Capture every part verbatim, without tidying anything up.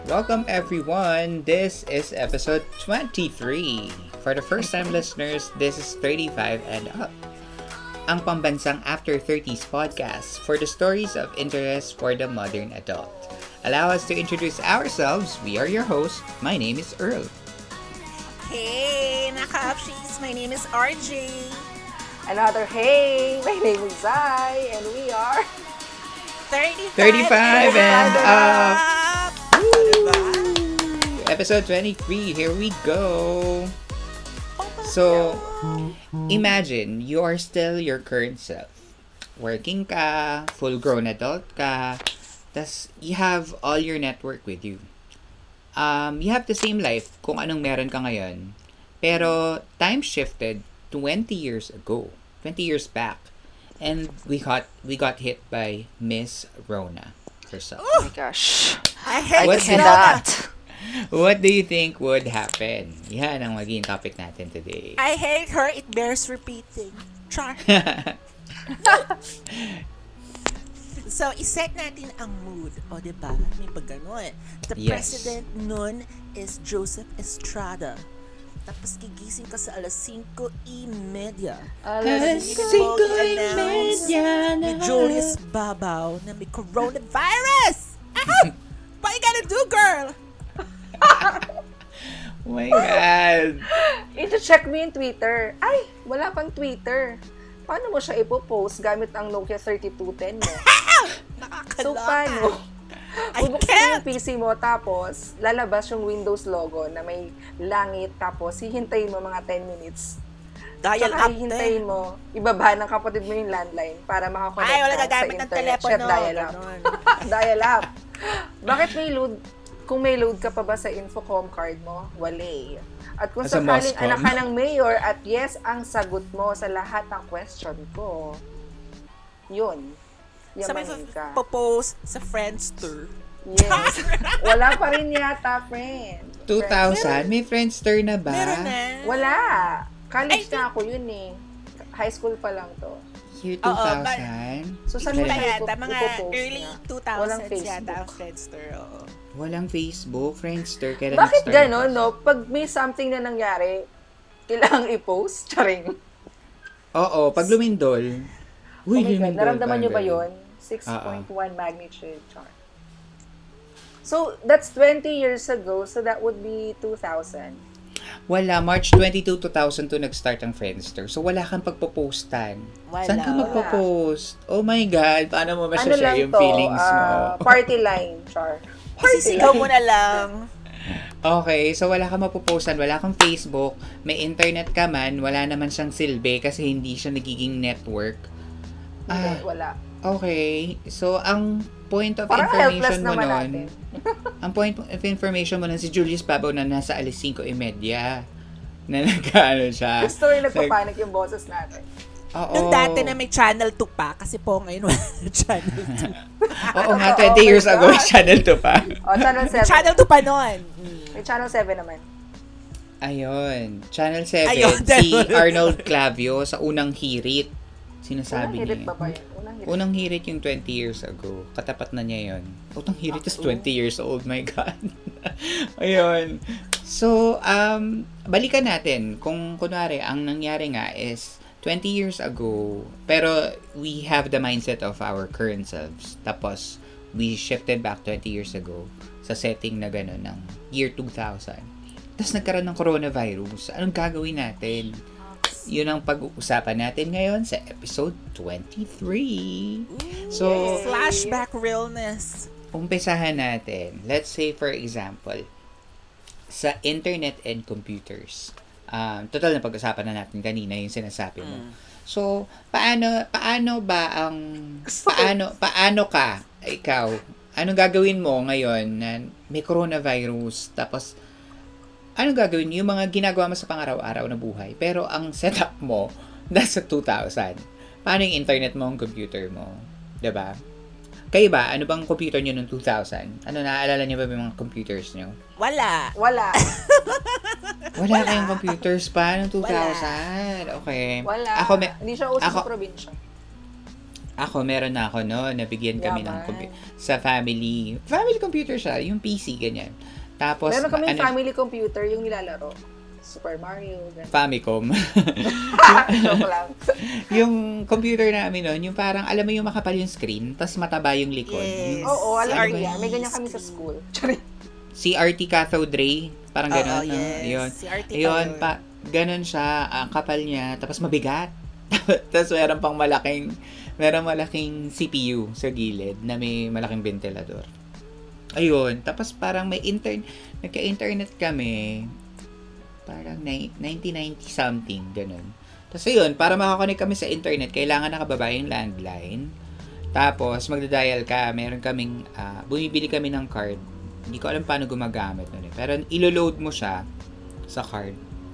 Welcome everyone. This is episode twenty-three. For the first time listeners, this is thirty-five and up. Ang pambansang After thirties podcast for the stories of interest for the modern adult. Allow us to introduce ourselves. We are your hosts. My name is Earl. Hey, naka-upsheets. My name is R J. Another hey, my name is Zai, and we are thirty-five, thirty-five and up. Diba? Episode twenty-three. Here we go. So, imagine you are still your current self. Working ka, full-grown adult ka, tas you have all your network with you. Um, you have the same life kung anong meron ka ngayon. Pero, time shifted twenty years ago. twenty years back. And we got we got hit by Miss Rona herself. oh my gosh. I hate I What's cannot. What do you think would happen? Yan ang magiging topic natin today. I hate her. It bears repeating. Char. So, iset natin ang mood. O, diba? May pag ganun. The Yes. president nun is Joseph Estrada. Tapos gigising ka sa alas singko thirty. Alas Cinco y announce media ni na. Julius Babaw na may coronavirus! Ah! What you gotta do, girl? Oh my God. Ito-check mo yung Twitter. Ay, wala kang Twitter. Paano mo siya ipopost gamit ang Nokia thirty-two ten mo? Nakakaloka. So, paano? I Bubuksan mo can't! yung P C mo, tapos lalabas yung Windows logo na may langit, tapos hihintayin mo mga ten minutes. Dial Saka up hihintayin din. mo, ibaba ng kapatid mo yung landline para makakonect Ay, wala ka sa gagamit ng internet. telepono. Shit, dial up. Ganon. Dial up. Bakit may load? Kung may load ka pa ba sa Infocom card mo, wale. At kung Sa sakaling Moscom. anak ka ng mayor at yes ang sagot mo sa lahat ng question ko, yun. Sa may Yamanin ka. popost sa Friendster. Yes. Wala pa rin yata, friend. two thousand? May Friendster na ba? Meron na. Wala. College Ay, na ako yun eh. High school pa lang to. Year Oo, two thousand? So, saan Hindi mo pa siya yata. ipo- Mga ipopost early niya? two Walang thousands yata Facebook. ang Friendster. Oo. Walang Facebook, Friendster. Kailan Bakit nag-start? gano'n, no? Pag may something na nangyari, kailangang i-post? Charing. Oo, pag lumindol. Uy, Oh my God, lumindol. naramdaman nyo ba parang yun? six point one magnitude chart. So, that's twenty years ago, so that would be two thousand. Wala, March twenty-second, two thousand two nag-start ang Friendster. So, wala kang pagpo-postan. Wala. Saan ka magpo-post? Oh my God, paano mo Ano masya-share lang yung to? feelings mo? ah, party line, char. Isisigaw mo na lang. Okay, so wala kang mapupostan, wala kang Facebook, may internet ka man, wala naman siyang silbi kasi hindi siya nagiging network. Hindi, Ah, wala. okay. So, ang point of Parang helpless information mo naman nun, natin. ang point of information mo nun, si Julius Babaw na nasa alas cinco y media na nagkaano siya. Gusto rin nagpapanik yung boses natin. Oo. Nung dati na may Channel two pa, kasi po ngayon wala na Channel two. Oo nga, Oh twenty my years ago, God. Channel two pa. O, Channel seven. Channel two pa noon. May Channel seven naman. Ayun. Channel seven, Ayun, si ayun. Arnold Clavio sa unang hirit. Sinasabi Unang hirit niya. pa ba yun? Unang hirit. Unang hirit yung twenty years ago. Katapat na niya yun. Unang hirit is twenty years old. My God. Ayun. So, um, balikan natin. Kung kunwari, ang nangyari nga is twenty years ago, pero we have the mindset of our current selves. Tapos, we shifted back twenty years ago sa setting na gano'n ng year two thousand. Tapos nagkaroon ng coronavirus. Anong gagawin natin? Yun ang pag-uusapan natin ngayon sa episode twenty-three. So, Flashback realness. umpisahan natin. Let's say, for example, sa internet and computers. Um, total na pag-usapan na natin kanina yung sinasabi mo. Mm. So, paano paano ba ang Gusto ko- paano paano ka ikaw? Anong gagawin mo ngayon na may coronavirus tapos anong gagawin yung mga ginagawa mo sa pang-araw-araw na buhay pero ang setup mo nasa two thousand. Paano yung internet mo, ang computer mo? 'Di ba? Kayo ba, ano bang computer niyo noong two thousand? Ano, naaalala niyo ba yung mga computers niyo? Wala. Wala. Wala, kayong computers pa noong two thousand. Okay. Wala. Ako, may, Hindi siya uso ako- sa probinsya. Ako, meron na ako no, nabigyan kami ng Yaman. compu- sa family. Family computer siya, yung P C, ganyan. Tapos, Meron kami ano, family computer yung nilalaro. Super Mario, ganun. Famicom. Joke lang. Yung computer namin noon, yung parang, alam mo yung makapal yung screen, tapos mataba yung likod. Yes. Yung Oo, alam C R ko T. yan. May ganyan kami sa school. Charing. C R T cathode ray, parang Oo, gano'n. no? yes. Ayun. C R T pa Ayun, yun. pa, ganun siya, ang kapal niya, tapos mabigat. Tapos meron pang malaking, meron malaking C P U sa gilid na may malaking ventilador. Ayun, tapos parang may intern, nagka-internet kami, parang ni- nineteen ninety something, ganun. Tapos ayun, para makakonect kami sa internet, kailangan nakababa yung landline. Tapos magda-dial ka, meron kaming, ah, bumibili kami ng card. Hindi ko alam paano gumagamit nun eh. Pero ilo-load mo siya sa card.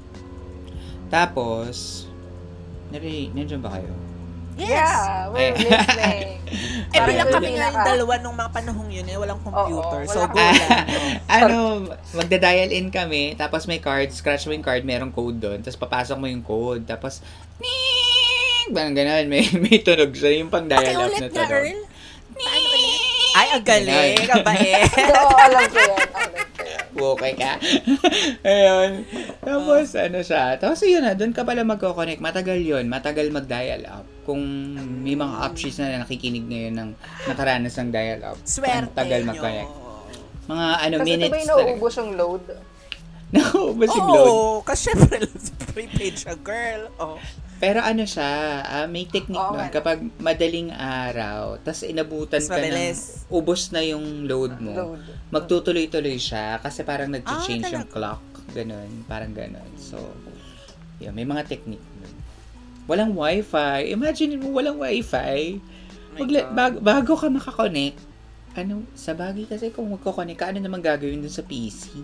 Tapos, nari, nandiyan ba kayo? Yes! Yeah, we're Ay. listening. Eh, Parang bilang yung kami nga yung pinaka- dalawa nung mga panahong yun eh, walang computer. Oo, so, wala go ka. lang. ano, magda-dial in kami, tapos may card, scratch mo yung card, merong code doon, tapos papasok mo yung code, tapos, ning! Parang ganun, may, may tunog siya, yung pang dial up Pakiulit na nga, tunog. Earl. Paano ulit? Ay, ang galing. Ganun. Kabait. Oo, alam ko yan. Alam ko yan. Okay ka. Ayun. Tapos, ano siya. Tapos, yun na, doon ka pala magkoconnect. Matagal yun. Matagal mag-dial up. Kung may mga options na nakikinig ngayon ng nakaranas ng dial up. Swerte Ang tagal nyo. mag-connect. Mga ano, Kasi ito minutes ba yung nauubos yung load? Nauubos yung Oo, load. kasi syempre, prepaid siya, girl. Oh. Pero ano siya, ah, may technique Oo, nun. nga. Kapag madaling araw, tas inabutan Mas ka ng mabilis. ubos na yung load mo, Load. magtutuloy-tuloy siya kasi parang nag-change Ah, yung clock. Ganun, parang ganun. So, yeah, may mga technique nun. Walang wifi. Imagine mo, walang wifi. My Magla- God. bag- bago ka makakonect, ano, sa bagay kasi kung magkoconnect ka, ano naman gagawin dun sa P C?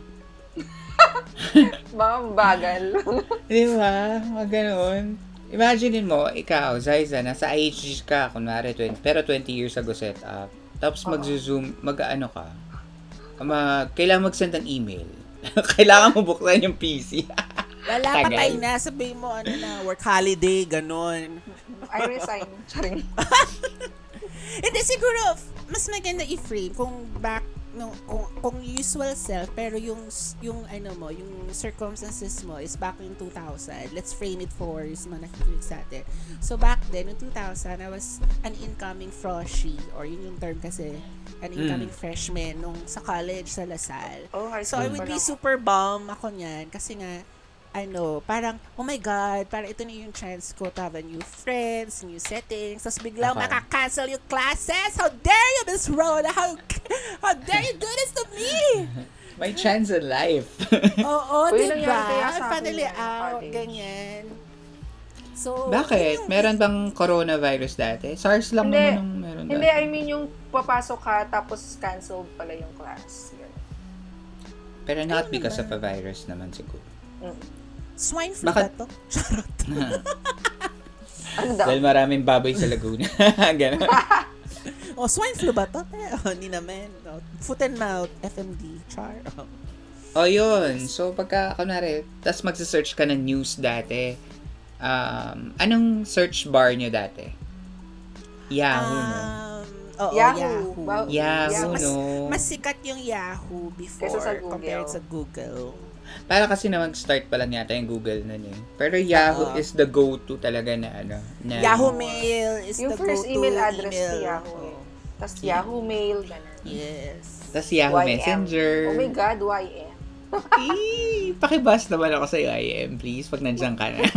Mga bagal. Di ba? Mga ganun. Imagine mo, ikaw, Zaiza, nasa I H G ka, kunwari, twenty, pero twenty years ago set up. Tapos mag-zoom, mag-ano ka. Mag, kailangan mag-send ng email. Kailangan mo buksan yung P C. Wala, Tagal. patay na. Sabihin mo, ano na, work holiday, ganon. I resign. Charing. Hindi, siguro, mas maganda i-frame kung back, no, kung, kung usual self, pero yung, yung, ano mo, yung circumstances mo is back in two thousand. Let's frame it for yung mga nakikinig sa atin. So, back then, in two thousand, I was an incoming freshie, or yun yung term kasi, an incoming freshman nung sa college sa Lasal. Oh, high So, I school would pa be lang. super bummed ako niyan kasi nga, ano, parang, oh my God, parang ito na yung chance ko to have a new friends, new settings, tapos biglang Okay. maka-cancel yung classes. How dare you, Miss Rhoda? How, how dare you do this to me? May chance in life. Oo, Uy, diba? nangyari kaya sa akin Finally yan, out, college. ganyan. So, Bakit? yun yung- Meron bang coronavirus dati? SARS lang Hindi. naman nung meron Hindi, dati. I mean yung papasok ka tapos canceled pala yung class. Yun. Pero not Ayun because of naman. a virus naman siguro. Mm. Swine flu Bakit? ba to? Charot. Ano daw? Dahil maraming baboy sa Laguna. Ganun. Oh, swine flu ba to? Eh, oh, hindi naman. Oh, foot and mouth, F M D, char. Oh. O, yun. So, pagka, kunwari, tas magsa-search ka ng news dati, um, anong search bar nyo dati? Yahoo, no? Um, oo, Yahoo. Yahoo. Wow. Yahoo, mas, no? mas sikat yung Yahoo before Kaysa sa Google. compared sa Google. Para kasi na mag-start pa lang yata yung Google nun eh. Pero Yahoo Oo. is the go-to talaga na ano. Na, Yahoo Mail is Yung the first go-to email address email. si Yahoo. Oo. Eh. Tapos Yahoo Mail, ganun. Yes. Tas Yahoo Y M. Messenger. Oh my God, Y M. Eh, pakibas naman ako sa Y M, please, pag nandiyan ka na.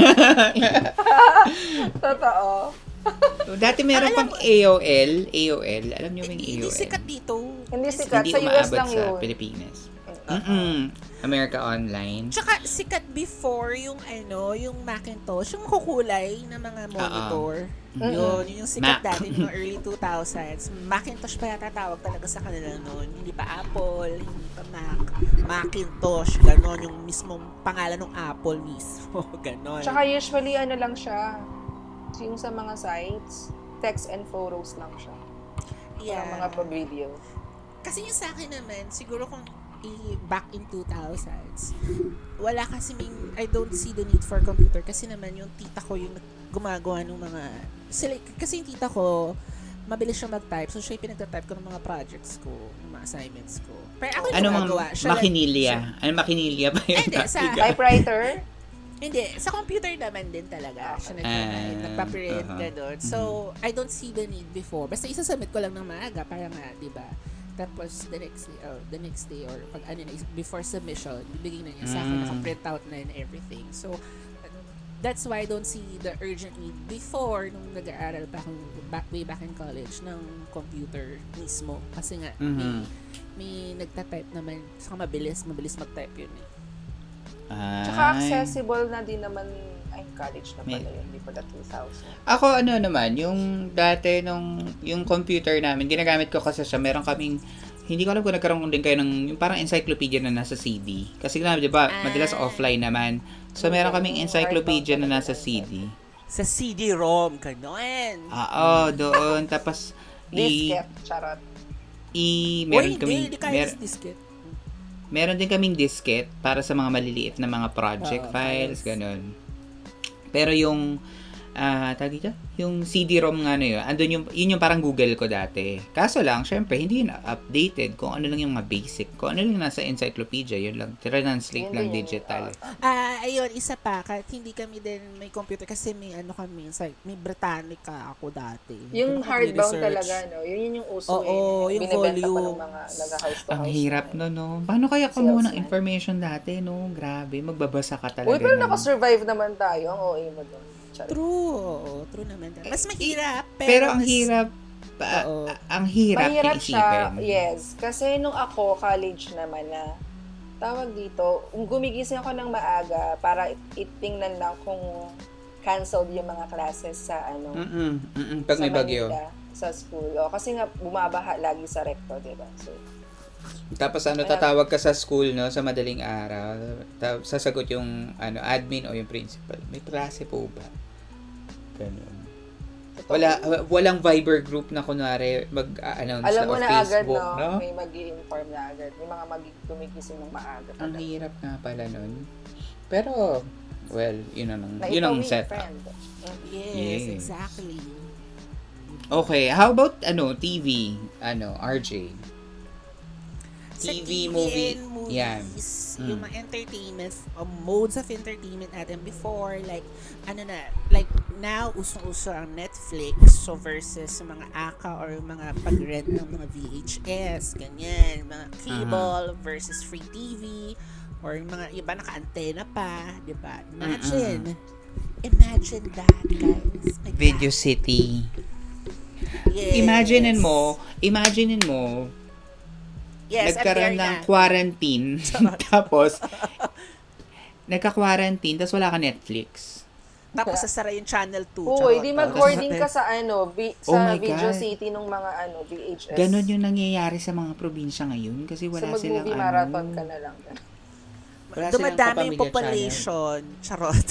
Totoo. Dati meron Ah, alam pang mo- A O L. A O L. Alam niyo ba yung A Hindi O L? sikat dito. Hindi sikat. Hindi Sa U S umaabot lang sa yun. Pilipinas. Mm-mm. America Online. Tsaka sikat before yung ano, yung Macintosh, yung kukulay na mga monitor. Yun, yun yung sikat Mac. dati ng early two thousands. Macintosh pa yata tawag talaga sa kanila noon. Hindi pa Apple, hindi pa Mac. Macintosh, ganon yung mismong pangalan ng Apple mismo. Ganon. Tsaka usually ano lang siya. Yung sa mga sites, text and photos lang siya. yeah. Parang mga pa-video. Kasi yung sa akin naman, siguro kung i- back in two thousands, wala kasi ming, I don't see the need for computer kasi naman yung tita ko yung gumagawa ng mga sila, kasi yung tita ko, mabilis siya mag-type. So, siya yung pinagta-type ko ng mga projects ko, ng mga assignments ko. Pero ako yung Ano mga gumagawa. Siya makinilya? Ano makinilya ba yun? Hindi, sa- Nakiga- Typewriter? Hindi, sa computer naman din talaga. Siya nag-type, Ah, nagpa-print, uh-huh. gano'n. So, I don't see the need before. Basta isasubmit ko lang ng maaga para nga, di ba? Tapos, the next day, or the next day, or pag ano na, before submission, bibigyan na niya sa akin, Mm. naka-print out na and everything. So, that's why I don't see the urgent need before nung nag-aaral pa akong back, way back in college ng computer mismo. Kasi nga, Mhm. may, may nagta-type naman. Saka mabilis, mabilis mag-type yun eh. Tsaka Ay. accessible na din naman, ay, college na May- pala yun, hindi pala two thousand. Ako ano naman, yung dati nung yung computer namin, ginagamit ko kasi siya, meron kaming hindi ko alam kung nagkaroon din kayo ng yung parang encyclopedia na nasa C D. Kasi nga, di ba, Ah. madalas offline naman. So, meron kaming encyclopedia na nasa C D. Sa C D-ROM, gano'n. Oo, doon. Tapos, i, Disket, charot. i, Uy, meron hindi, kaming, hindi kaya mer- sa disket. meron din kaming disket para sa mga maliliit na mga project Oo, files, files. ganun. Pero yung, ah, tawag dito? Yung C D-ROM nga na yun, andun yung, yun yung parang Google ko dati. Kaso lang, syempre, hindi yun updated kung ano lang yung mga basic. Kung ano lang nasa encyclopedia, yun lang. Translate Yun lang din yun, digital. Ah, ayun, isa pa, kahit hindi kami din may computer kasi may ano kami, it's like, may Britannica ako dati. Yung Doon ako hardbound nag-research. talaga, no? Yun yun yung uso Oo, eh. yung Binibenta pa ng volumes. mga nag-house to house. Ang hirap na. no, no? Paano kaya kumuha ng Salesman. information dati, no? Grabe, magbabasa ka talaga. Uy, pero ng- nakasurvive naman tayo. Ang O A mo doon. Charot. True, oo, true naman. Mas mahirap, pero, Pero ang mas- hirap, pa, Oo. ang hirap Mahirap siya, iisipin. yes. Kasi nung ako, college naman na, tawag dito, gumigising ako ng maaga para it- itingnan lang kung canceled yung mga classes sa ano, Mm-mm, mm-mm, pag may sa bagyo. Manila, sa school. O, kasi nga, bumabaha lagi sa recto, diba? So, Tapos ano, Kaya- tatawag ka sa school, no, sa madaling araw. Ta- sasagot yung ano, admin o yung principal. May klase po ba? Ganun. totoo. Wala, walang Viber group na kunwari mag-announce Alam na mo o na agad, Facebook, no? no? May mag-i-inform na agad. May mga mag-gumigising ng maaga. Ang talaga. hirap nga pala nun. Pero, well, yun ang, Na yun ikaw, ang eh, setup. friend. Yes, Yes. exactly. Okay, how about, ano, T V? Ano, R J? Sa T V, T V movie. and movies, Yan. yung Mm. mga entertainment, uh, modes of entertainment natin before, like, ano na, like, now, usong-uso ang Netflix, so versus yung mga A C A or yung mga pag-rent ng mga V H S, ganyan, mga cable versus free T V, or yung mga iba naka-antena pa, di ba? Imagine, imagine that, guys. My Video God. City. Yes. Imaginein mo, imaginein mo, yes, I'm nagkaroon there ng na. quarantine. Tapos, nagka-quarantine, tapos wala ka Netflix. Tapos sasara yung channel two. Uy, charot. di mag-boarding ka sa ano, vi- Oh sa my Video God. City nung mga ano, V H S. Ganon yung nangyayari sa mga probinsya ngayon kasi So wala silang mag-movie ano. marathon ka na lang. Wala silang Dumadami yung kapamilya population. Charot.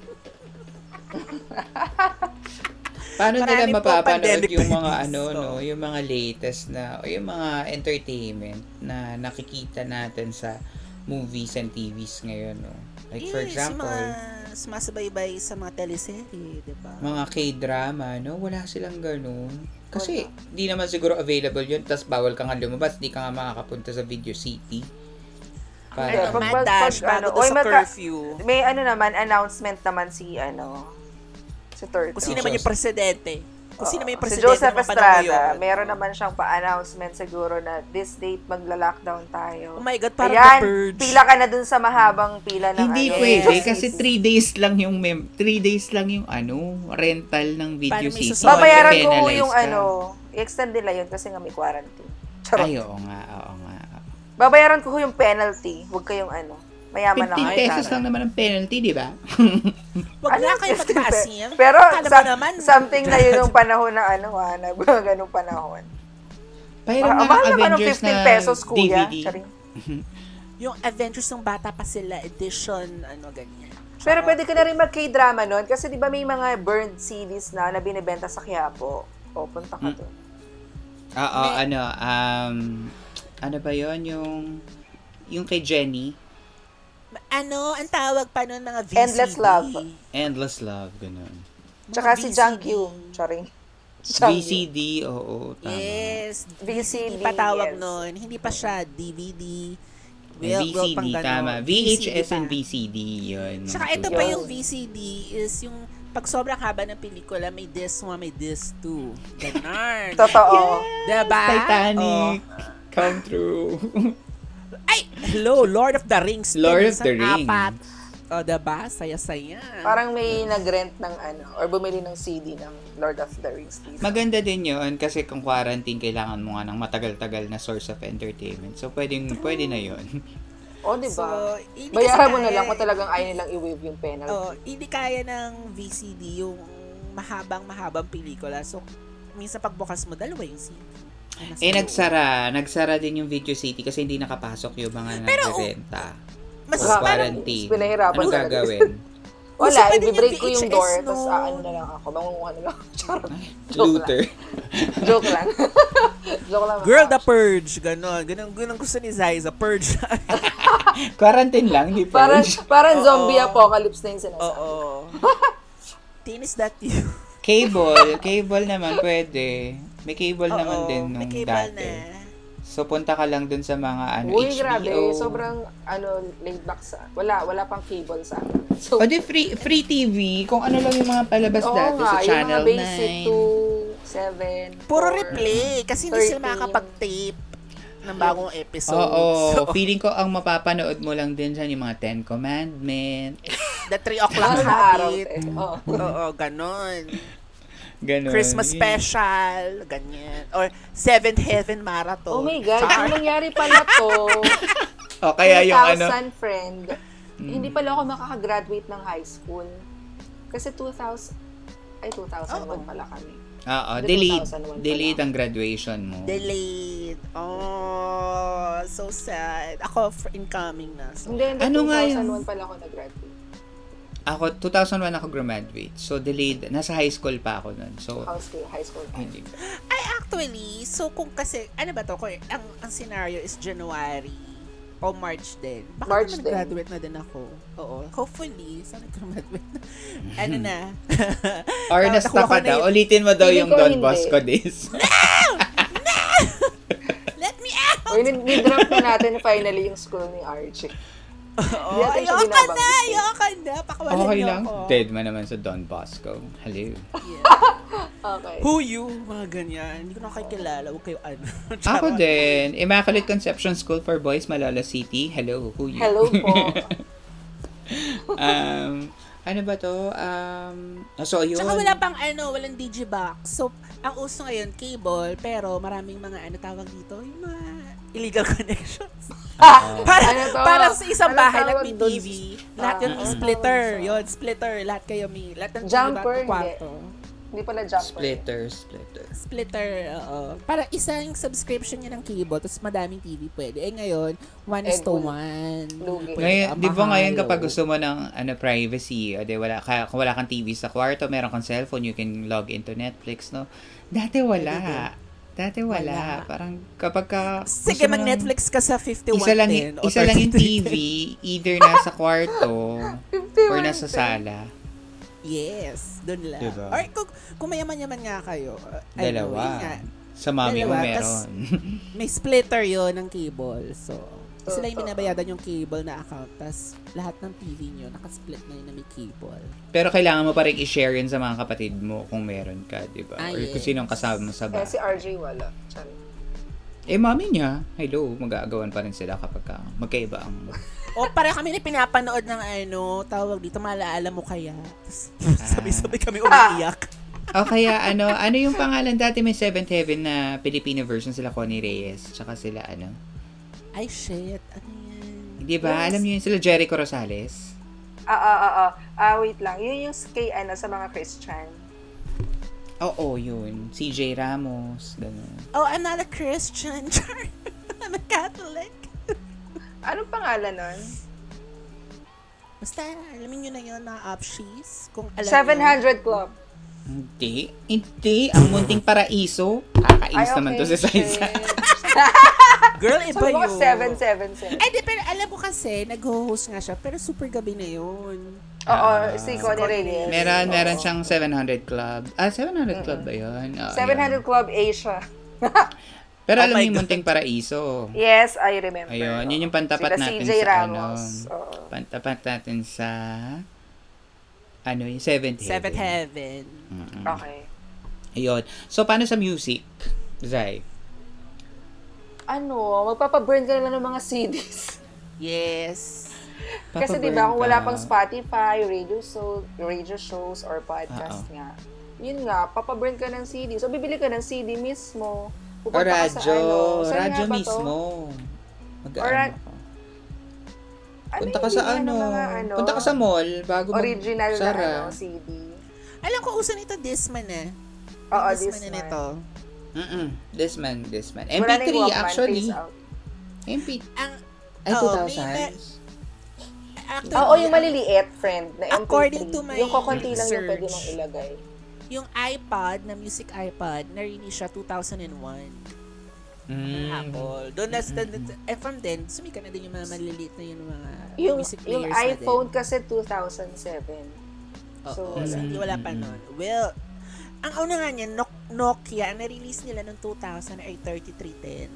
Paano nila Marami po mapapanood pandemic yung mga babies, ano, so. no, yung mga latest na, o yung mga entertainment na nakikita natin sa movies and T Vs ngayon, no? Like for Yes, example, yung mga sumasabaybay sa mga teleserye, di ba? mga K-drama, no? Wala silang ganun. Kasi, di naman siguro available yun, tas bawal ka nga lumabas, di ka nga makakapunta sa Video City. Ano, Para, Pag- mad pag- dash pag- bago ano, doon oy, sa magka- curfew. May ano naman, announcement naman si ano, si Turtle. Kung sino Oh, man so- yung presidente. Kung sino man yung si presidente Joseph ng panahon Estrada, ngayon. meron naman siyang pa-announcement siguro na this date magla-lockdown tayo. Oh my God, parang Ayan, The Purge. pila ka na dun sa mahabang pila ng hindi ano. pwede, Yes. kasi three days lang yung mem- three days lang yung ano, rental ng Video Paano may City. susunod? Babayaran ko Penalize yung ka. ano, i-extend nila yun kasi nga may quarantine. Charot. Ay, oo nga, oo nga. Babayaran ko yung penalty. Huwag kayong ano, mayaman na fifteen kayo. pesos lang naman ang penalty, di ba? Huwag Ano na yung kayo fifteen magpaasim. pe- Pero Akala sa, mo naman, something na yun yung panahon na ano ha, na ganung panahon. Pahiram Ah, na ng mahal naman ng Avengers fifteen na pesos, kuya. D V D. Charing. yung Adventures ng bata pa sila, edition, ano, ganyan. Pero pwede ka na rin mag-K-drama nun kasi di ba may mga burned C Ds na na binibenta sa Quiapo. O, punta ka Hmm. dun. Oo, May- ano, um, ano ba yon yung, yung kay Jenny, Ano, ang tawag pa nun mga V C D. Endless Love. Endless Love, ganun. Tsaka Mga si V C D. Jang Kyu. Charing. V C D, oo, tama. Yes. V C D, Hindi pa tawag yes. nun. Hindi pa siya D V D. V C D, tama. V H S and pa. V C D, yun. mga Tsaka ito two pa Yun. yung V C D is yung pag sobrang haba ng pelikula, may disc one, may disc two. Ganon. Totoo. Diba? Titanic, Oh. come true. Ay, hello, Lord of the Rings. Lord din, of the isang Rings. Apat. O, diba? Saya-saya. Parang may nag-rent ng ano, or bumili ng C D ng Lord of the Rings. Dito. Maganda din yun kasi kung quarantine, kailangan mo nga ng matagal-tagal na source of entertainment. So, pwedeng, pwede na yun. O, di ba? So, hindi Bayaran kasi mo na kaya- lang kung talagang ayaw nilang i-waive yung penalty. Oh, hindi kaya ng V C D yung mahabang-mahabang pelikula. So, minsan pagbukas mo, dalawa yung C D. Ay, nasa Eh, loob. nagsara. Nagsara din yung Video City kasi hindi nakapasok yung mga Pero, nagbebenta. Mas Sa Wala, parang, quarantine. pinahirapan Anong talaga. gagawin? Wala, Uso pa din yung i-break ko yung V H S door, no? tapos aano na lang ako. Mangunguha na lang ako. Charot. Joke Luther. lang. Joke lang. Joke lang. Girl, mga the Purge. Ganon. Ganon, ganon gusto ni Zaiza. Purge. Quarantine lang, di pa. Parang, parang Oo. zombie apocalypse na yung sinasabi. Oo. Tin, is that you? Cable. Cable naman, pwede. May cable naman Oo, din may nung cable dati. na. So, punta ka lang dun sa mga ano, Uy, H B O. grabe. Sobrang, ano, laid back sa, wala, wala pang cable sa akin. So, O di free, free T V, kung ano lang yung mga palabas oo dati nga, sa yung Channel mga basic nine. two, seven, Puro four, replay. Kasi hindi sila thirteen. makakapag-tape ng bagong episode. Oo, So, feeling ko ang mapapanood mo lang din dyan yung mga Ten Commandments. the three o'clock Araw na araw, habit. eh. Oo. Oo, ganon. Ganun. Christmas special, ganyan. Or Seventh Heaven Marathon. Oh my God, Char. ang nangyari pala to, O kaya yung ano, two thousand friend, hindi pala ako makakagraduate ng high school. Kasi two thousand, ay two thousand one Oo. pala kami. oo, Hindi, delayed, two thousand one delayed pala. ang graduation mo. Delayed. Oh, so sad. Ako, for incoming na. So, Hindi, hindi, Ano nga two thousand one yun? pala ako nag-graduate. Ako, two thousand one ako graduate. So, delayed. Nasa high school pa ako nun. So, High school, high school. hindi. ay, actually, so kung kasi, ano ba to? Kung ang, ang scenario is January o March din. Baka March naman din. graduate na din ako. Oo. Hopefully, sana graduate na. ano na? Or Ah, na-stuck nakuha ko ka na daw. yun. Ulitin mo daw Feeling yung ko Don hindi. Bosco days. Let me out! Uy, nid-drop na natin finally yung school ni Archie. Oo, natin siya ayoko binabanggit na, eh. ayoko na. Pakawalan Okay niyo lang. ako. Dead man naman sa Don Bosco. Hello. Okay. Who you? Mga ganyan. Hindi ko na kayo kilala. Huwag kayo ano. Ako Charot. din. Immaculate Conception School for Boys, Malala City. Hello. Who you? Hello po. um, ano ba to? Um, so, yun. Tsaka wala pang ano, walang digibox. So, ang uso ngayon, cable, pero maraming mga ano tawag dito, yung mga illegal connections. para, Ano to? para sa isang Ano bahay, tawag lahat may doon? T V. Lahat yun, Ah, splitter. tawag siya. Yun, splitter. Lahat kayo may, lahat ng Jumper, T V, kwarto. Hindi pala jumper. Splitter, splitter. Splitter, oo. Para isang subscription niya ng cable, tapos madaming T V pwede. Eh ngayon, one is to Eh, one. lugi. Pwede, Ngayon, ang di ba mahal, ngayon oo. kapag gusto mo ng ano, privacy, o di wala, ka, kung wala kang T V sa kwarto, meron kang cellphone, you can log into Netflix, no? Dati wala. Dati wala. Wala. Parang kapag ka... Sige, gusto mo ng- mag-Netflix ka sa fifty-one Isa lang, ten o isa lang yung T V, thirty-three ten. either nasa kwarto or nasa sala. Yes, doon lang. Diba? Or kung, kung mayaman-yaman nga kayo, uh, I know, Dalawa. yun nga. Sa mami mo Dalawa, meron. May splitter yon ng cable. So, sila yung Oo. binabayadan yung cable na account. Tapos, lahat ng T V nyo, nakasplit na yun na may cable. Pero kailangan mo pa rin i-share yun sa mga kapatid mo kung meron ka, di ba? Ah, Or kung yes. sinong kasama mo sa Kaya bahay. si R J wala. Chan. Eh, mami niya, hello, mag-aagawan pa rin sila kapag ka magkaiba ang... O, para kami na pinapanood ng ano, tawag dito, malaala mo kaya. Tapos, sabay-sabay kami umiiyak. O kaya, ano, ano yung pangalan dati may Seventh Heaven na Filipino version sila Connie Reyes, tsaka sila, ano, Ay, shit. Ano yan? di ba? Alam niyo yun sila Jericho Rosales? Ah, ah, ah, ah. Ah, wait lang. Yun yung kay, ano, sa mga Christian. Oo, yun. C J Ramos, gano'n. Oh, I'm not a Christian. I'm a Catholic. Anong pangalan nun? Basta, alamin nyo na yun, mga opshies. Kung alam seven nyo. hundred Club. Hindi. Hindi. Ang munting paraiso. Kakainis naman to si Saisa. Girl, iba Sabi ko yun. seven seven seven. Ay, di, pero alam ko kasi, nag-host nga siya, pero super gabi na yun. Oo, Ah. si Connie Reyes. Meron, Oo. meron siyang seven hundred Club. Ah, seven hundred Club ba yun? Oo, seven hundred yun. Club Asia. Pero Oh alam mo my yung God. Munting Paraiso. Yes, I remember. Ayun, yun yung Oo. pantapat Sila natin C J sa Ramos. ano. Oo. Pantapat natin sa ano yung Seventh Heaven. Seventh Heaven. Mm-mm. Okay. Ayun. So, paano sa music? Zay? Ano, magpapaburn ka na lang ng mga C Ds. Yes. Kasi Papaburn di ba kung wala ka. pang Spotify, radio show, radio shows or podcast Oo. nga. Yun nga, papaburn ka ng C D. So bibili ka ng C D mismo. O Pupunta ka sa radyo. ano, saan Radyo nga ba to? mismo. Or Mag-ano ra- ka. Ano Punta yung ka sa bilihan ng ano. mga ano, Punta ka sa mall bago mag- original na Sara. ano, C D. Alam ko, uso nito Discman eh. Oo, Discman Discman. na nito. Mm-mm. This man, this man. Wala na M P three yung Walkman, actually. phase out. M P Ang, ay oo, two may- thousands. actually, Oo, yung maliliit, friend, na M P three. According to my yung kukunti lang yung pwede research. mong ilagay. yung iPod, na music iPod, na-release siya two thousand one. Mm. Apple. Doon, that's the, and from then, sumikat na din yung mga maliliit na yung mga Yung, music yung players iPhone na kasi two thousand seven. din. So, Oo, so, hindi wala pa nun. Well, ang una nga niya, Nok- Nokia, ang na-release nila noong two thousand ay thirty-three ten.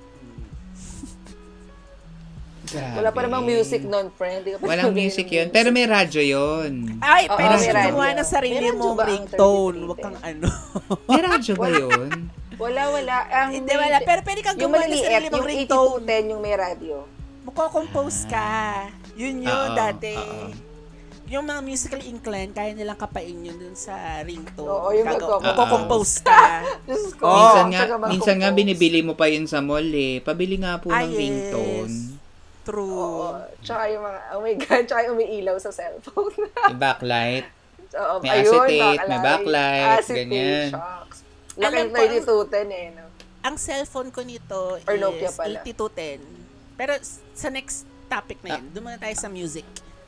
Grabe. wala pa namang music nun, friend. Di ka pa Walang sabihin music ng yun. Pero may radyo yun. Ay, Oo, pwede may siya radyo. gumawa ng sarili May radyo mong ba ang ringtone. thirty-three Huwag kang ano. May radyo ba yun? Wala, wala. Ang Hindi, may- wala. Pero pwede kang yung gumawa ng maliliit, sarili mong yung eighty ringtone. to ten yung may radio. Magko-compose ka. Yun yun Oo, dati. oo. Yung mga musically inclined, kaya nilang kapain yun dun sa ringtone. Oo, yung Gagaw- magko- Magko-compose ka. Diyos ko. minsan Oh, nga, tsaka minsan nga mag-compose. binibili mo pa yun sa mall eh. Pabili nga po ng Ah, yes. ringtone. True. Oo. Tsaka yung mga, oh my God, tsaka yung umiilaw sa cellphone. Yung backlight. Oo, May ayun, acetate, may backlight, Acetate, ganyan. shocks. Alam Laking ko, thirty to ten eh, no? Ang cellphone ko nito Or Nokia is pala. eighty to ten. Pero s- sa next topic na Ah. yun, doon muna tayo sa music.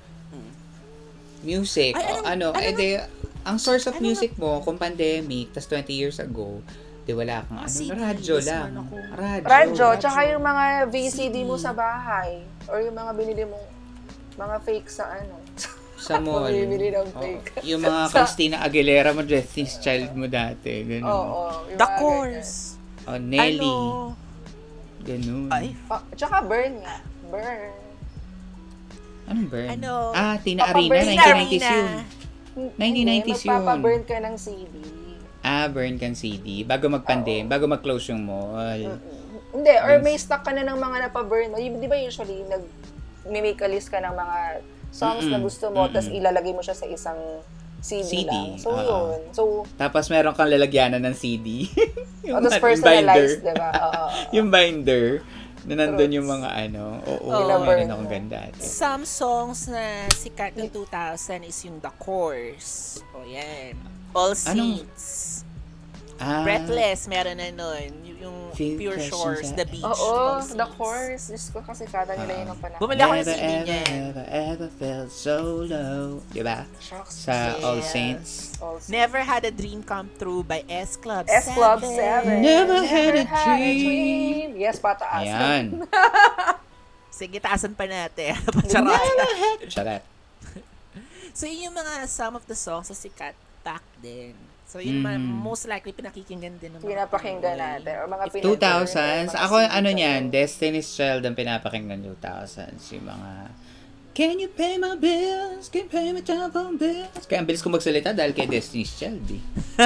Music. Ay, o, ano- ano, ano eh di, ang source of ano music mo, kung pandemic, tas twenty years ago, di wala kang Ah, ano, C D, radyo yes, lang. man ako. Radyo. Radyo, tsaka yung mga V C D mo C D. sa bahay. Or yung mga binili mong mga fake sa ano. Sa mall. Bumibili ng Oo. fake. Yung mga Sa- Christina Aguilera mo, Destiny's Child mo dati. Ganun. Oo. yung The mga Course. O, Nelly. Ano? Ganun. Ay, ganyan. Pa- tsaka burn nga. Burn. Anong burn? Ano? Ah, Tina Papaburn. Arena, Tina nineteen nineties Arena. yun. nineteen nineties Hindi, yun. magpapaburn ka ng C D. Ah, burn kang C D. Bago mag-pandem, bago mag-close yung mall. Hindi, or Yes. may stock ka na ng mga napaburn mo. Y- Di ba usually, nag make a list ka ng mga songs na Mm-mm. gusto mo, Mm-mm. tapos ilalagay mo siya sa isang C D, C D, lang. So, oo. yun. So, Tapos meron kang lalagyanan ng C D. oh, tapos yung personalized, binder. di ba? Oo. Yung binder na nandun Truths. yung mga ano. Oo, Oh. meron akong ganda. some songs na sikat ng two thousand is yung The Course. O yan. All Anong- Saints. Ah, Breathless, meron na nun. Y- Yung Feel Pure questions Shores, at- The Beach. Oo, All The Saints. Course. Diyos ko, kasi kada nila yun ang panahon. Bumili ako ng never, C D ever, niyan. ever, ever felt so low. Diba? Shocks. Sa All Yes. Saints. Also. Never Had a Dream Come True by S Club S Club seven. Never had a dream. Yes, pataas. Ayan. Sige, taasan pa natin. Charot. Charat. So, yun yung mga some of the songs na sikat back then. So, yun naman, Mm. most likely pinakikinggan din ng mga Pinapakinggan Pinoy. natin. Or mga two pinag- thousands. mga Ako, C D ano kayo. niyan, Destiny's Child ang pinapakinggan two thousands. Yung mga, can you pay my bills? Can you pay my telephone bills? Kaya ang bilis ko magsalita dahil kay Destiny's Child eh.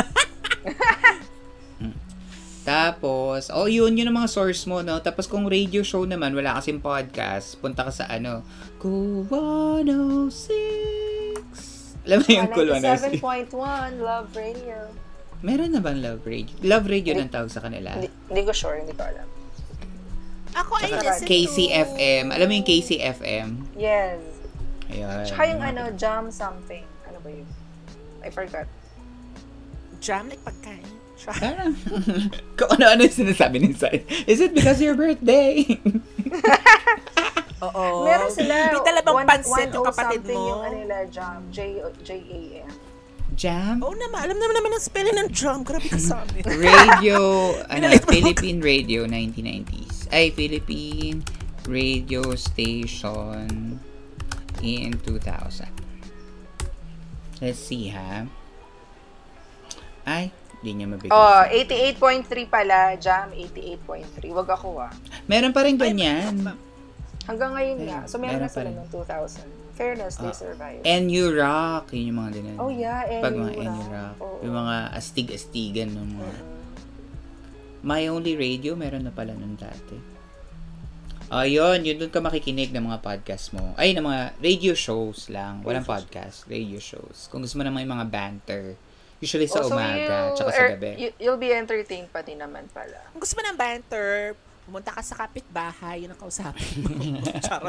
Mm. Tapos, oh yun, yun ang mga source mo, no? Tapos kung radio show naman, wala kasing podcast, punta ka sa ano, Cool one oh six. Alam mo yung Cool one oh ninety-seven six? point one Love Radio. Meron na bang Love Radio? Love Radio ng tawag sa kanila. Hindi, hindi ko sure, hindi ko alam. Ako ay Tsaka listen K C F M. to... Alam mo yung K C F M? Yes. Ayun. Tsaka yung ano, Jam something. Ano ba yun? I forgot. Jam like pagkain. Try. Parang, kung ano-ano yung sinasabi ni Sai. Is it because your birthday? Oo. Meron sila. May talabang one- pansit yung one oh kapatid something mo. Yung ano nila, Jam. J J A M. Jam? Oo naman. Alam naman naman ang spelling ng jam. Grabe ka sa amin. Radio, ano, Pinalit mo. Philippine Radio, nineteen nineties. Ay, Philippine Radio Station in two thousand. Let's see, ha? Ay, hindi niya mabigay. Oh, eighty-eight point three pala. Jam, eighty-eight point three. Wag ako ah. Meron pa rin ganyan. Hanggang ngayon Meron, nga. So, meron, meron na sila pa rin. noong two thousand. Fairness, they Ah. survived. N U Rock, yun yung mga dinan. Oh, yeah, N U Pag mga Rock. N U Rock. Oo. Yung mga astig-astigan ng mga... Mm. My Only Radio, meron na pala nun dati. Ayun, yun doon ka makikinig ng mga podcast mo. Ay, ng mga radio shows lang. Walang podcast, radio shows. Kung gusto mo naman yung mga banter. Usually sa Oh, so umaga, you- tsaka sa er, gabi. you- You'll be entertained pa din naman pala. Kung gusto mo ng banter, pumunta ka sa kapitbahay, yun ang kausapin mo. Charot.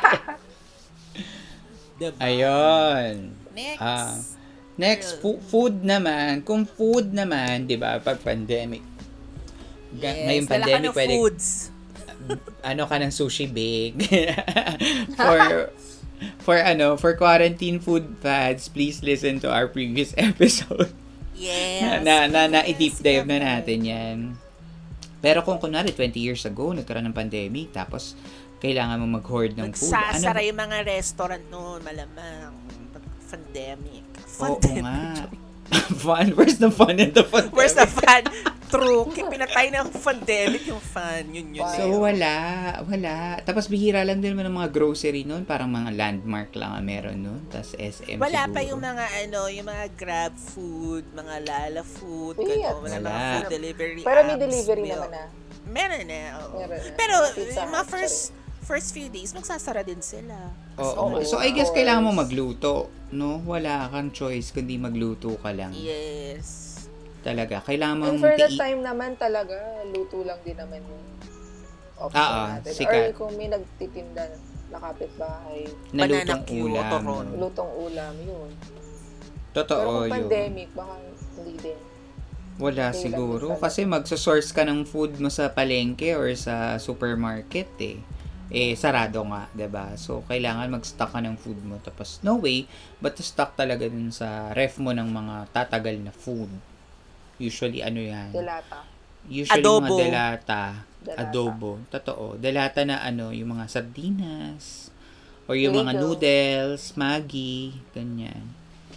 Diba? Ayun. Next. Ah, next, fu- food naman. Kung food naman, di ba, pag pandemic. Ga- Yes, ngayong dala ka pandemic, ng pwede, foods. ano ka ng sushi bake. for, for ano, for quarantine food fads, please listen to our previous episode. Yes. na, na, na, Yes, i-deep dive na correct. natin yan. Pero kung kunwari, twenty years ago, nagkaroon ng pandemic, tapos, kailangan mo mag-hoard ng food. Nagsasara Ano? yung mga restaurant noon, malamang. Pandemic. Oo Pandemic. nga. Fun. Where's the fun in the pandemic? Where's the fun? True. Pinatay ng pandemic yung fun. Yun yun. So, wala. Wala. Tapos, bihira lang din naman ng mga grocery noon. Parang mga landmark lang ang meron noon. Tapos, S M Wala siguro. pa yung mga ano, yung mga Grab food, mga Lala food, Wait, gano'n. Wala wala. mga food delivery Pero may apps. delivery May- naman na. Meron na. oo. Meron na. Pero Pizza yung mga Hut, first first few days, magsasara din sila. Oo. Oo, So, I of guess, kailangan mo course. magluto. No? Wala kang choice kundi magluto ka lang. Yes. Talaga. Kailangan mong And for that tii- time naman talaga, luto lang din naman yung option Oo, natin. sikat. Or kung may nagtitinda na kapitbahay, na Banana lutong Q, ulam. Otoron. no? lutong ulam, yun. Totoo Pero kung yun. pandemic, baka hindi din. Wala Okay lang siguro. din Kasi magsosource ka ng food mo sa palengke or sa supermarket eh. Eh, sarado nga, 'di ba? So, kailangan mag-stock ka ng food mo. Tapos, no way, but to stock talaga dun sa ref mo ng mga tatagal na food. Usually, ano yan? Delata. Usually, Adobo. mga delata. Delata. Adobo. Totoo. Delata na ano, yung mga sardinas. Or yung mga Lego. noodles, Maggi, ganyan.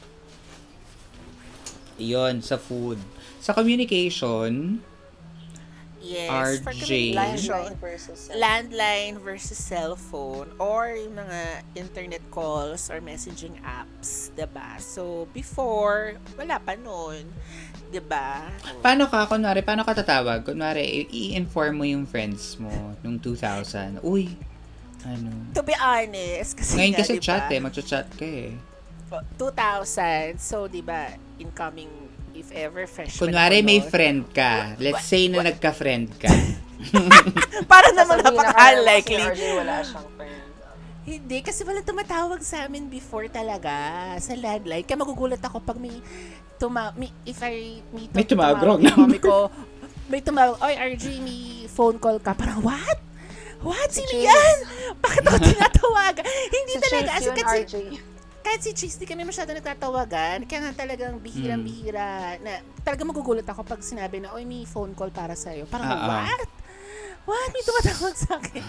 Iyon, sa food. Sa communication, Yes. R J. For communication, Landline versus cell. landline versus cellphone or yung mga internet calls or messaging apps, 'di ba? So before, wala pa noon, 'di ba? paano ka, kunwari, paano ka tatawag? Kunwari, i- i-inform mo yung friends mo nung two thousand. Uy, ano. To be honest, kasi Ngayon nga, kasi 'di ba, chat eh, magchat ka eh. two thousand, so 'di ba, incoming if ever freshman. Kunwari, ako may noon. friend ka. Let's say na nagka-friend ka. Para naman Sasabihin na napaka-unlikely. kaya si R J wala siyang friend. Hindi, kasi wala tumatawag sa amin before talaga sa landline. Kaya magugulat ako pag may tuma... May, if I... May, May tumawag, wrong yung mami number. ko, may tumawag, oy R J, may phone call ka. Parang, what? What? Sino Cheese. yan? Bakit ako tinatawagan? Hindi Si talaga. Chase As yun, in, R kasi, J. kahit si Cheese, di kami masyado nagtatawagan. Kaya nga talagang bihirang-bihira. Na, talagang magugulat ako pag sinabi na, oy, may phone call para sa'yo. Parang, Ah, ah. what? What? May tumatawag sa akin.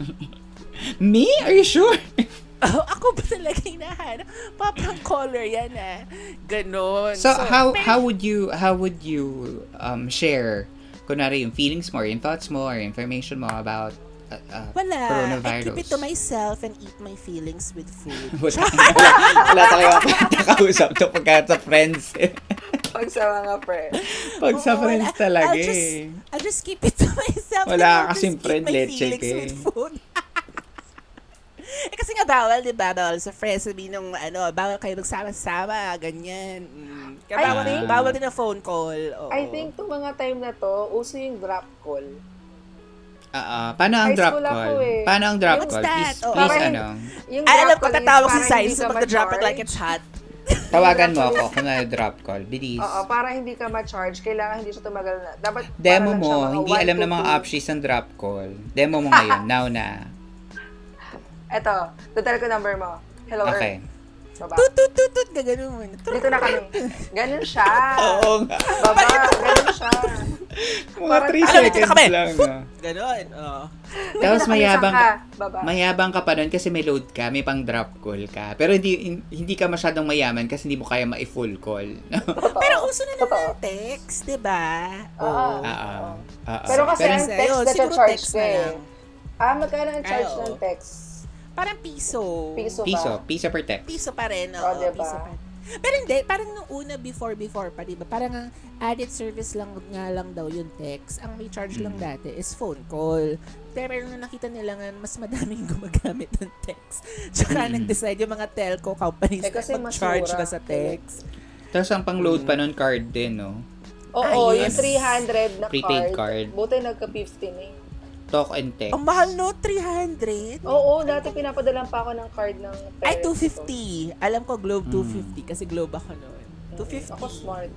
Me? Are you sure? Oh, ako ba talaga hinahanap? Papang caller yan ah. Ganon. So, how pero- how would you how would you um share kunwari yung feelings mo or yung thoughts mo or information mo about uh, uh, Wala. I coronavirus? keep it to myself and eat my feelings with food. wala, wala, wala tayo nakakausap to pagka sa friends. Pag sa mga friends. Pag sa Oo, friends wala. talaga I'll just, eh. I'll just keep it to myself. Wala and I'll kasing just friend, eat my leche feelings ka eh. with food. Eh, kasi nga bawal, di ba? Bawal sa friends. Sabihin nung, ano, bawal kayo magsama-sama, ganyan. Mm. Kaya I bawal, think- bawal din ang phone call. Oo. I think to mga time na to, uso yung drop call. Ah, ah. paano ang High drop school ako call? eh. Paano ang drop What's call? that? Please, Oh, please parang- ano. Yung Ay, alam drop ko, call is tatawag si para Sai. hindi So, ka pag drop it like ma-charge. it's hot. Tawagan mo ako kung ano drop call. Bilis. Oo, para hindi ka ma-charge, kailangan hindi siya tumagal na. Dapat Demo para lang mo. siya mga Hindi one alam to ng mga two. options ng drop call. Demo mo ngayon. Now na. Eto, dadala ko number mo. Hello, Okay. Earth. Baba. Tut, tut, tut, tut, gaganon mo. Dito na kami. Ganun siya. Oo nga. Baba, ganun siya. Mga three Parang- seconds kami. lang. ah. Ganon, oo. Tapos Dito na kami, mayabang saan ka, ka? Baba. mayabang ka pa nun kasi may load ka, may pang drop call ka. Pero hindi hindi ka masyadong mayaman kasi hindi mo kaya ma-full call. Totoo. Pero uso na naman Totoo. ang text, di ba? Oo. Oo. Oo. Oo. Pero kasi Pero- ang text Ayun, na siguro charge text ko na eh. lang. Ah, magkano ang charge Ay, oo. ng text? Parang piso. Piso ba? piso, piso per text. Piso pa rin, oo. Oh, diba? Piso pa rin. Pero hindi, parang nung una before-before pa, diba? Parang ang added service lang nga lang daw yung text. Ang may charge lang Mm. dati is phone call. Pero nung nakita nila nga, mas madaming gumagamit ng text. Tsaka Mm. nag-decide yung mga telco companies Eh, kasi na mag-charge mas mura. na sa text. Tapos ang pang-load pa nun, card din, no? Oo, Ah, yung yes. three hundred na Prepaid card. card. Buti nagka-fifty na yun. Talk and text. Ang mahal no, three hundred? Oo, dati pinapadalan pa ako ng card ng parents Ay, two ko. fifty. Alam ko, Globe Mm. two fifty kasi Globe ako noon. two fifty. Ako smart.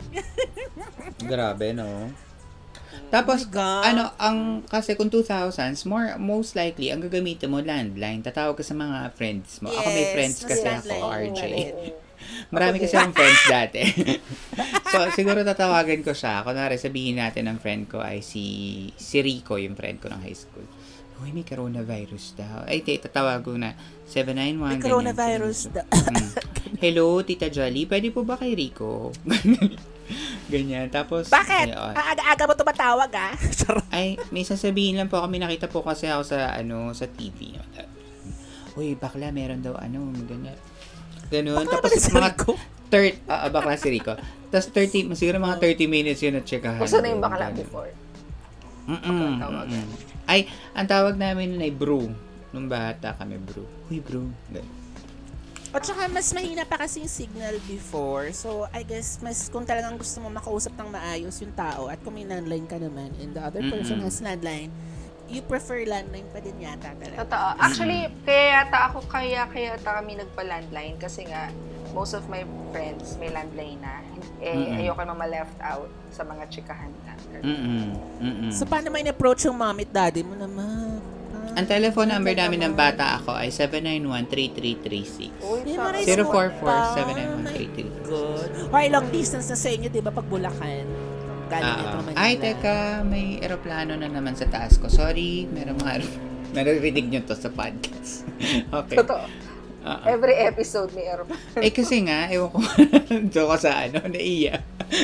Grabe, no? Tapos, Oh my God. ano, ang, kasi kung two thousands, more, most likely, ang gagamitin mo, landline. Tatawag ka sa mga friends mo. Ako may Yes, friends mas kasi landline. ako, R J. Oo. Marami Ako kasi din. akong friends dati. So, siguro tatawagan ko siya. Kunwari, sabihin natin ang friend ko ay si, si Rico, yung friend ko ng high school. Uy, may coronavirus daw. Ay, te, tatawag ko na. seven nine one. May coronavirus daw. Mm. Hello, Tita Jolly. Pwede po ba kay Rico? Ganyan. Tapos, Bakit? ayun. Ang aga-aga mo tumatawag, ah? Charot. Ay, may sasabihin lang po kami, nakita po kasi ako sa, ano, sa T V. Uy, bakla, meron daw, ano, ganyan. Ganun. Bakla Tapos, pala si mga Rico? third, ah, ah, bakla si Rico. Tapos, thirty, siguro mga thirty minutes yun at checkahan. Gusto na yung bakla Ganun. before. Mm-mm, Bakla tawagan. mm-mm. Ay, ang tawag namin nun ay bro. Nung bata kami, bro. Uy, bro. Ganun. At saka mas mahina pa kasi yung signal before. So, I guess, mas kung talagang gusto mo makausap ng maayos yung tao at kung may landline ka naman and the other person Mm-mm. has landline, you prefer landline pa din yata talaga. Totoo. Actually, kaya yata ako, kaya kaya yata kami nagpa-landline kasi nga, most of my friends may landline na. Eh, Mm-mm. ayoko naman ma-left out sa mga chikahan na. Mm-mm. Mm-mm. So, paano mo in-approach yung mom at daddy mo naman? Ang telephone number namin ng bata ako ay seven nine one three three three six. Uy, Di sa- mo rin zero four smart four pa. seven nine one three three six. Good. Why long distance na sa inyo, di ba, pag Bulacan? Galing Ah, ito ah. Manila. Ay, teka, may eroplano na naman sa taas ko. Sorry, meron mga naririnig nyo to sa podcast. Okay. Totoo. Ah, ah. Every episode may aeroplane. Eh kasi nga, ewan ko doon ko sa ano, naiya.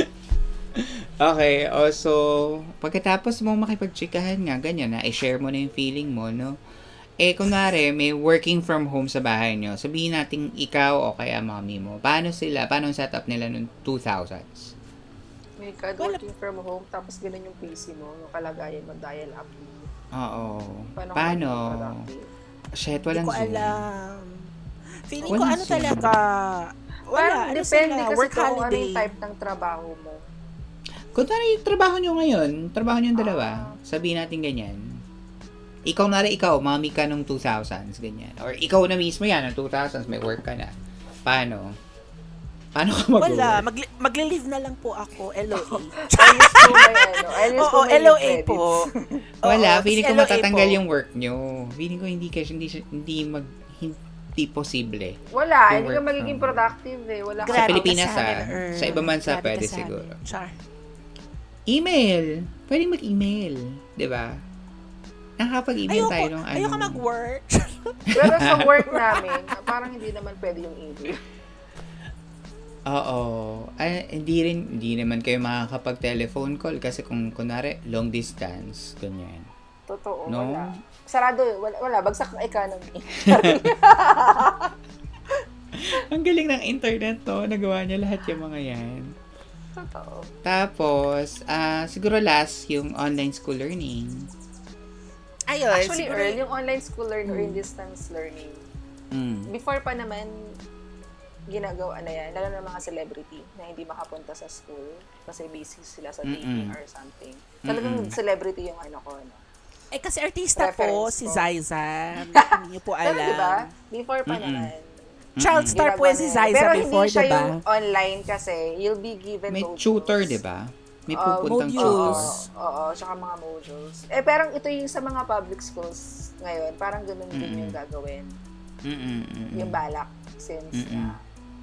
Okay, also, pagkatapos mo makipagtsikahan nga, ganyan na, i-share mo na yung feeling mo, no? Eh, kunwari, may working from home sa bahay nyo, sabihin natin ikaw o kaya mommy mo, paano sila, paano ang setup nila noong two thousands? May God working from home, tapos ganun yung P C mo, yung kalagayan mo, dial up. Oo. Paano? ka Paano? maging productive? Shit, Hindi walang ko Zoom. alam. Feeling ko Walang ano Zoom. talaga, wala, Parang ano depende sila, kasi work kung ano holiday. yung type ng trabaho mo. Kung ano yung trabaho nyo ngayon, trabaho nyo yung dalawa, Ah. sabihin natin ganyan. Ikaw na ikaw, mommy ka nung two thousands, ganyan. Or ikaw na mismo yan, nung two thousands, may work ka na. Paano? Paano ka mag-work? Wala, magli- magli-leave na lang po ako, L O A. I used to my, ano, I used to Oo, my L O A credits. po. Wala, Oo, feeling ko L O A matatanggal po. yung work nyo. Feeling ko hindi kasi hindi, siya- hindi mag hindi posible. Wala, Yung hindi ka work magiging from- productive eh. Wala ka. Sa Grabe Pilipinas, ka sa amin, ah. Earn. Sa ibang bansa, Grabe pwede ka sa siguro. amin. Char. Email. Pwedeng mag-email. Di ba? Nakakapag-email Ayoko, tayo nung ano. ayoko mag-work. Pero sa work namin, parang hindi naman pwede yung email. Oo. Ay, hindi rin, hindi naman kayo makakapag-telephone call kasi kung kunwari, long distance, ganyan. Totoo, No? wala. Sarado, wala, wala. Bagsak ang economy. Ang galing ng internet, no? Nagawa niya lahat yung mga yan. Totoo. Tapos, ah siguro last, yung online school learning. Ayun, Actually, siguro, Earl, yung online school learning or yung distance learning, Mm. before pa naman, ginagawa na yan, lalo ng mga celebrity na hindi makapunta sa school kasi busy sila sa Mm-mm. dating or something. Talagang Mm-mm. celebrity yung ano ko, no? eh kasi artista po, Reference si ko. Zaiza. Hindi niyo po Pero alam. diba, before pa Mm-mm. naman, Child star po ginagawa si na yan. Zaiza Pero before, hindi siya diba? yung online kasi, you'll be given May modules. tutor, di ba? May Uh, pupuntang modules. tutor. Oo, oo, tsaka mga modules. Eh, parang ito yung sa mga public schools ngayon, parang ganun din Mm-mm. yung gagawin. Mm-mm, mm-mm. Yung balak, since Mm-mm. na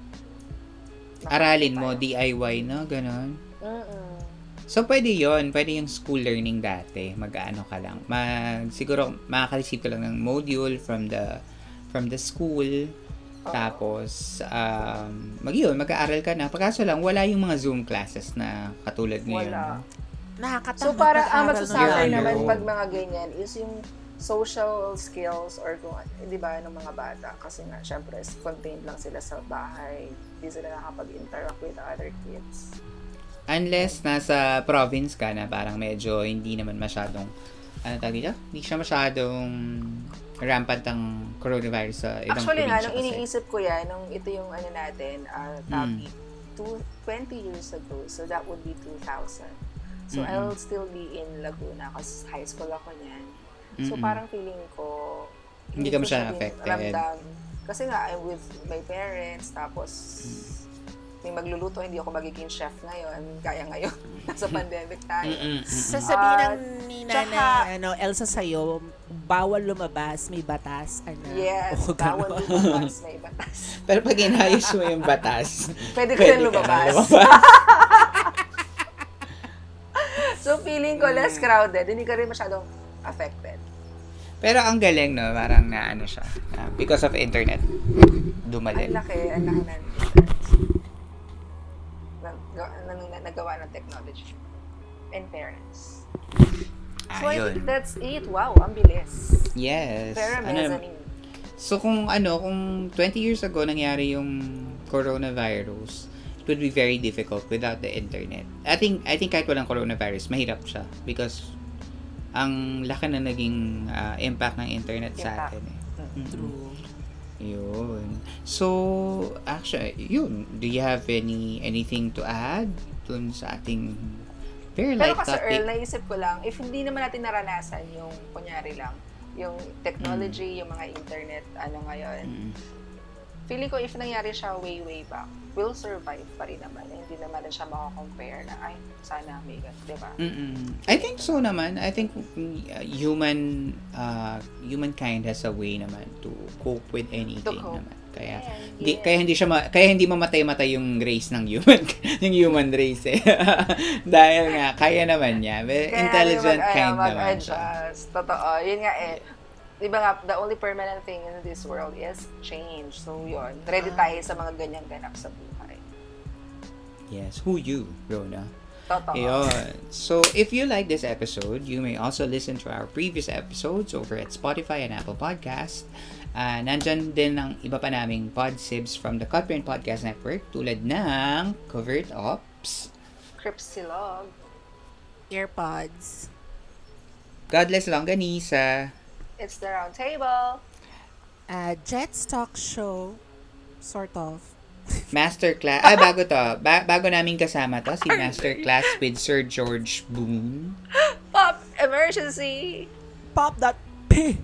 aralin mo, tayo. D I Y, no? Ganon. Mm-mm. So, pwede yon Pwede yung school learning dati. Mag-ano ka lang. Mag, siguro, makaka-receive ka lang ng module from the from the school. Oh. Tapos, um, mag yun, mag-aaral ka na. Pagkaso lang, wala yung mga Zoom classes na katulad ngayon. Wala. Nakakatamad So, para ang mag-aral ng magsasuffer Yeah, naman no. pag mga ganyan is yung social skills or kung, eh, di ba, ng mga bata. Kasi nga, syempre, contained lang sila sa bahay. Hindi sila nakapag-interact with other kids. Unless nasa province ka na parang medyo hindi naman masyadong, ano tawag dito? Hindi siya masyadong rampant ang coronavirus sa ibang Actually nga, probinsya nung kasi. iniisip ko yan, nung ito yung ano natin, uh, topic, two, twenty years ago, so that would be two thousand. So, Mm-mm. I'll still be in Laguna kasi high school ako niyan. So, Mm-mm. parang feeling ko, Hindi ka ko masyadong siya din affected. ramdam. Kasi nga, I'm with my parents, tapos may magluluto, hindi ako magiging chef ngayon, kaya ngayon, nasa pandemic tayo. Mm-mm, mm-mm. Sasabihin Ah, ng nina tsaka- na, ano, Elsa sa'yo, bawal lumabas, may batas, ano. Yes, O, bawal ganon. lumabas, may batas. Pero pag inayos mo yung batas, Pwede ko pwede rin ka na lumabas. lumabas. So, feeling ko less crowded, hindi ka rin masyadong affected. Pero ang galing, no? Parang na ano siya. ah, because of internet. Dumalin. Ang laki, ang laki ng nag- nag- nagawa ng technology. In fairness. So, I Ayun. think that's it. Wow, ang bilis. Yes. Pero Ano, mezzanine. so kung ano, kung twenty years ago nangyari yung coronavirus, it would be very difficult without the internet. I think I think kahit walang coronavirus, mahirap siya because ang laki na naging ah, impact ng internet sa Impact. atin eh. Mm-mm. True. Yun. So, actually, yun. Do you have any anything to add dun sa ating very Pero light kasi topic? Earl, naisip ko lang, if hindi naman natin naranasan yung, kunyari lang, yung technology, yung mga internet, ano ngayon, Mm. feeling ko if nangyari siya way, way back, we'll survive pa rin naman. Hindi naman siya makakompare na, ay, sana may ganun, di ba? Mm-mm. I think so naman. I think uh, human uh, humankind has a way naman to cope with anything cope. naman. Kaya Yeah, hindi yeah. kaya hindi siya ma- kaya hindi mamatay-matay yung race ng human yung human race eh. Dahil nga kaya naman niya. Very Kaya intelligent mag, kind ano, naman siya. mag-adjust. Totoo. Yun nga eh. Di ba nga, the only permanent thing in this world is change. So, yun. Ready tayo sa mga ganyang ganap sa buhay. Yes, who you, Rona? Totoo. Ayun. So, if you like this episode, you may also listen to our previous episodes over at Spotify and Apple Podcast. Uh, nandyan din ang iba pa naming podsibs from the Cutprint Podcast Network tulad ng Covert Ops, Cripsilog. Earpods. Godless Longanisa, It's the Round Table. Uh, Jet's Talk Show. Sort of. Masterclass. Ah, bago to. Ba- bago namin kasama to, si Masterclass with Sir George Boone. Pop Emergency. Pop that P.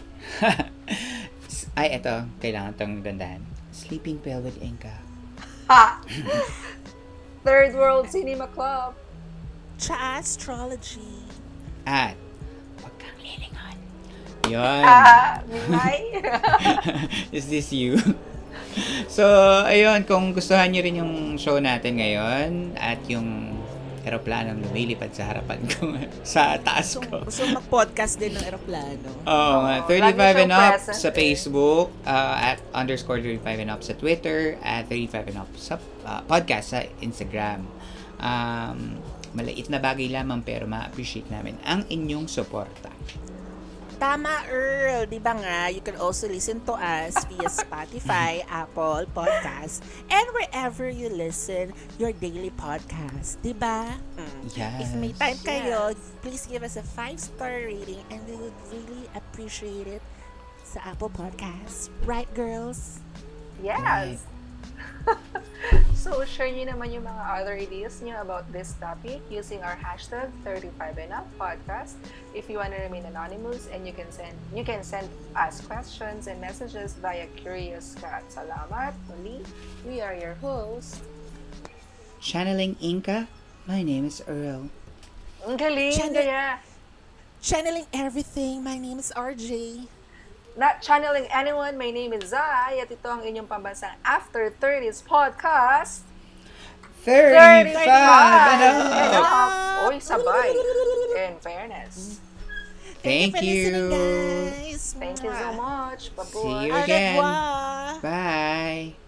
Ay, eto. Kailangan tong dandahan. Sleeping Pill with Inka. Ha! Third World Cinema Club. Cha Astrology. At, wag kang lilingon. Yun. Ah, Mimay. Is this you? So, ayun, kung gustuhan nyo rin yung show natin ngayon at yung eroplanong lumilipad sa harapan ko, sa taas So, ko. so mag-podcast din ng eroplano. Oo nga, Oo, thirty-five lagi and siyang up present sa eh. Facebook, uh, at underscore thirty-five and up sa Twitter, at thirty-five and up sa uh, podcast sa Instagram. Um, maliit na bagay lamang pero ma-appreciate namin ang inyong suporta. Tama, Earl. Di ba nga, you can also listen to us via Spotify, Apple Podcasts, and wherever you listen your daily podcast. Di ba? Mm. Yes. If may time kayo, Yes. please give us a five-star rating and we would really appreciate it sa Apple Podcasts. Right, girls? Yes. So, share nyo naman yung mga other ideas nyo about this topic using our hashtag thirty-five and up podcast. If you want to remain anonymous, and you can send you can send us questions and messages via Curious Cat. Salamat. Muli, we are your hosts. Channeling Inka, my name is Earl. Ang galing, Channel- kaya. Channeling everything. My name is R J. Not channeling anyone, my name is Zai, at ito ang inyong pambansang After thirties podcast. thirty-five and And up. up. Oy, sabay. In fairness. Thank for listening, you. guys. Thank you so much. Babush. See you Au again. revoir. Bye.